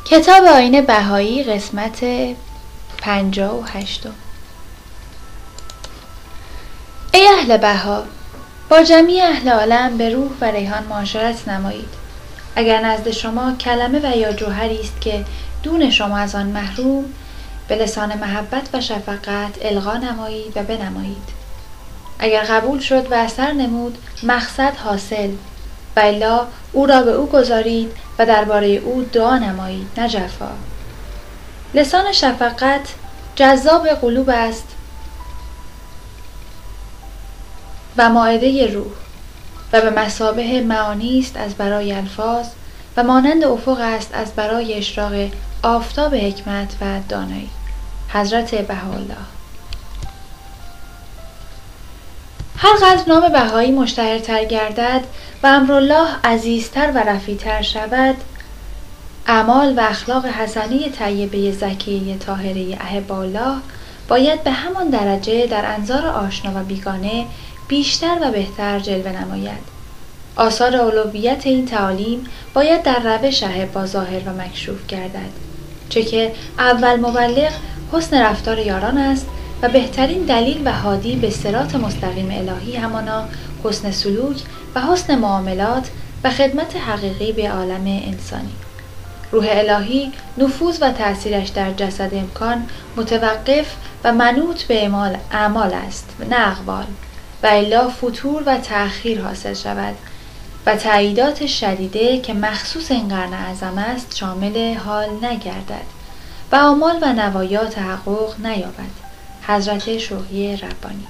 کتاب آیین بهایی قسمت 58. ای اهل بها، با جمیع اهل عالم به روح و ریحان معاشرت نمایید. اگر نزد شما کلمه و یا جوهری است که دون شما از آن محروم، به لسان محبت و شفقت القا نمایید و بنمایید. اگر قبول شد و اثر نمود، مقصد حاصل، و الا او را به او گذارید و درباره او دعا نمایید، نه جفا. لسان شفقت جذاب قلوب است و مائده روح و به مثابه معانی است از برای الفاظ و مانند افق است از برای اشراق آفتاب حکمت و دانایی. حضرت بهاءالله. هر قدر نام بهایی مشتهرتر گردد و امرالله عزیزتر و رفیعتر شود، اعمال و اخلاق حسنه طیبه زکیه طاهره احب الله باید به همان درجه در انظار آشنا و بیگانه بیشتر و بهتر جلوه نماید. آثار اولویت این تعالیم باید در روش احبا ظاهر و مکشوف گردد، چه که اول مبلغ حسن رفتار یاران است و بهترین دلیل و هادی به صراط مستقیم الهی همانا حسن سلوک و حسن معاملات و خدمت حقیقی به عالم انسانی. روح الهی نفوذ و تأثیرش در جسد امکان متوقف و منوط به اعمال است نه اقوال، و الا فتور و تأخیر حاصل شود و تأییدات شدیده که مخصوص این قرن اعظم است شامل حال نگردد و آمال و نوایا تحقق نیابد. حضرت شوقی ربانی.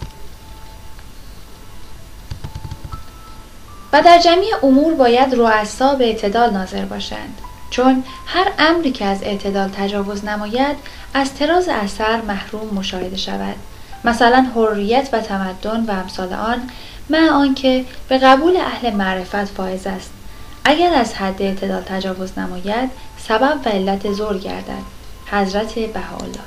و در جمیع امور باید رؤسا به اعتدال ناظر باشند، چون هر امری که از اعتدال تجاوز نماید از طراز اثر محروم مشاهده شود، مثلا حریت و تمدن و امثال آن، مع آنکه به قبول اهل معرفت فائز است. اگر از حد اعتدال تجاوز نماید سبب و علت زور گردد. حضرت بهاءالله.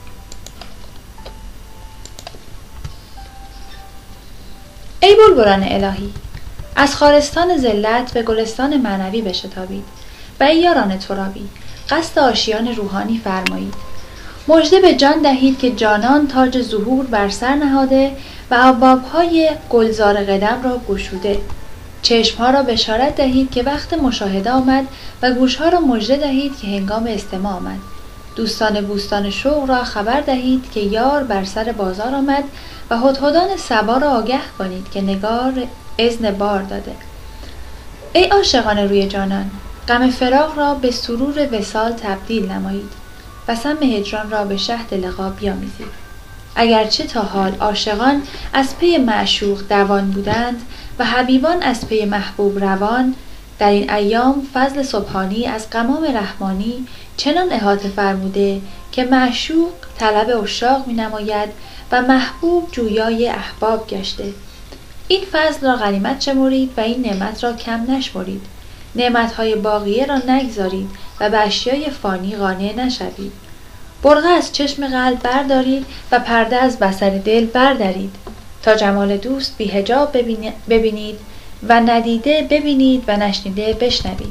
ای بلبلان الهی، از خارستان ذلت به گلستان معنوی بشتابید و ای یاران ترابی، قصد آشیان روحانی فرمایید. مژده به جان دهید که جانان تاج ظهور بر سر نهاده و ابواب‌های گلزار قدم را گشوده. چشم‌ها را بشارت دهید که وقت مشاهده آمد و گوش‌ها را مژده دهید که هنگام استماع آمد. دوستان بوستان شوق را خبر دهید که یار بر سر بازار آمد و هدهدان صبا را آگه کنید که نگار اذن بار داده. ای عاشقان روی جانان، غم فراق را به سرور وصال تبدیل نمایید و سم هجران را به شهد لقا بیامیزید. اگرچه تا حال عاشقان از پی معشوق دوان بودند و حبیبان از پی محبوب روان، در این ایام فضل سبحانی از غمام رحمانی چنان احاطه فرموده که معشوق طلب عشاق می نماید و محبوب جویای احباب گشته. این فضل را غنیمت شمرید و این نعمت را کم نشمرید. نعمتهای باقیه را نگذارید و به اشیای فانی قانع نشوید. برقع از چشم قلب بردارید و پرده از بصر دل بردارید تا جمال دوست بی حجاب ببینید و ندیده ببینید و نشنیده بشنوید.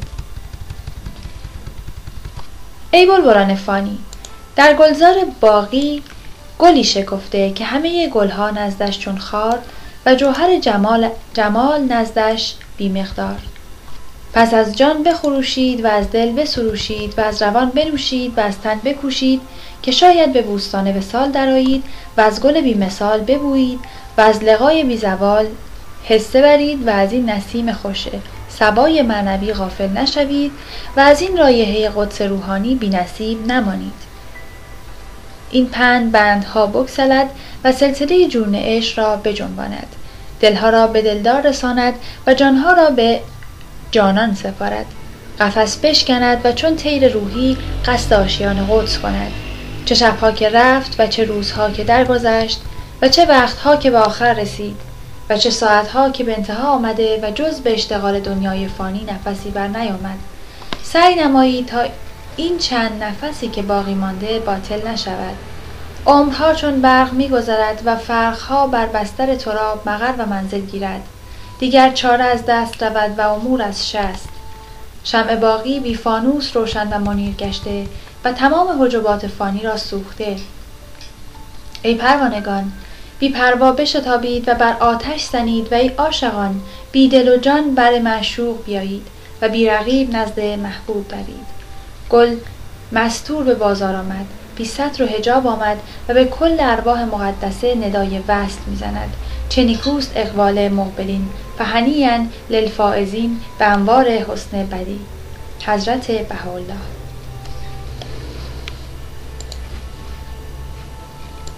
ای بلبلان فانی، در گلزار باقی گلی شکفته که همه گلها نزدش چون خار و جوهر جمال نزدش بی مقدار. پس از جان بخروشید و از دل بسروشید و از روان بنوشید و از تن بکوشید که شاید به بوستان وصال درآیید و از گل بی مثال ببویید و از لقای بی زوال حصه برید و از این نسیم خوش صبای معنوی غافل نشوید و از این رایحه قدس روحانی بی نصیب نمانید. این بندها بگسلد و سلسله جون عشق را بجنباند، دلها را به دلدار رساند و جانها را به جانان سپارد، قفس بشکند و چون طیر روحی قصد آشیان قدس کند. چه شبها که رفت و چه روزها که درگذشت و چه وقتها که به آخر رسید و چه ساعتها که به انتها آمده و جز به اشتغال دنیای فانی نفسی بر نیامد. سعی نمایید تا این چند نفسی که باقی مانده باطل نشود. عمرها چون برق می‌گذرد و فرخها بر بستر تراب مقر و منزل گیرد. دیگر چاره از دست رود و امور از شست. شمع باقی بی فانوس روشن و منیر گشته و تمام حجبات فانی را سوخته. ای پروانگان، بی پروا بشتابید و بر آتش زنید و ای عاشقان بی دل و جان بر معشوق بیایید و بی رقیب نزد محبوب دوید. گل مستور به بازار آمد، بی ستر و حجاب آمد و به کل ارواح مقدسه ندای وصل میزند. چه نیکوست اقبال مقبلین، فهنیاً للفائزین به انوار حسن بدی. حضرت بهاءالله.